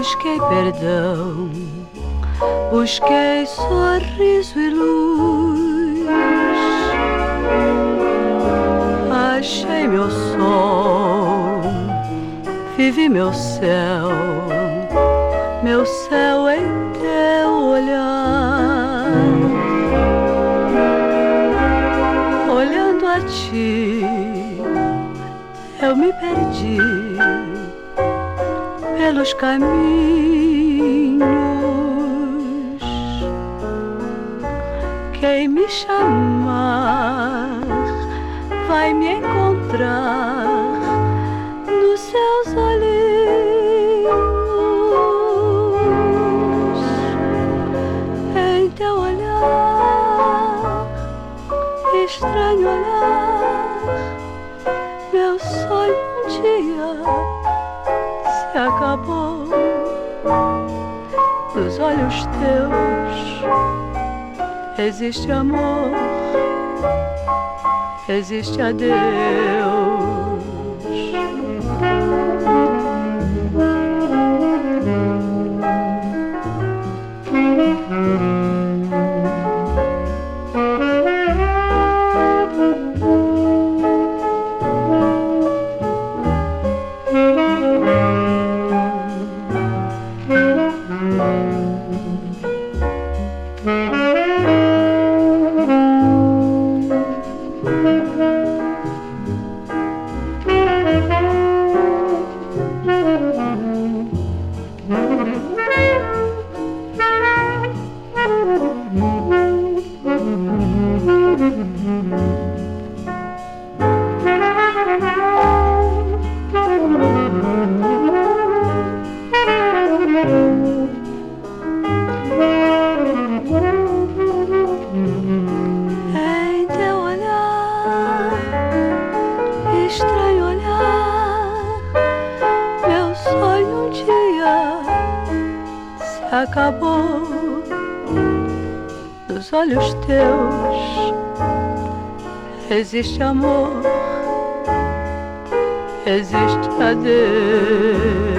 Busquei perdão, busquei sorriso e luz, achei meu sol, vivi meu céu em teu olhar. Olhando a ti, eu me perdi pelos caminhos. Quem me chamar vai me encontrar nos seus olhinhos. Em teu olhar, estranho olhar, meu sonho um dia se acabou. Nos olhos teus existe amor, existe adeus. Em teu olhar, estranho olhar, meu sonho um dia se acabou. Nos olhos teus existe amor, existe adeus.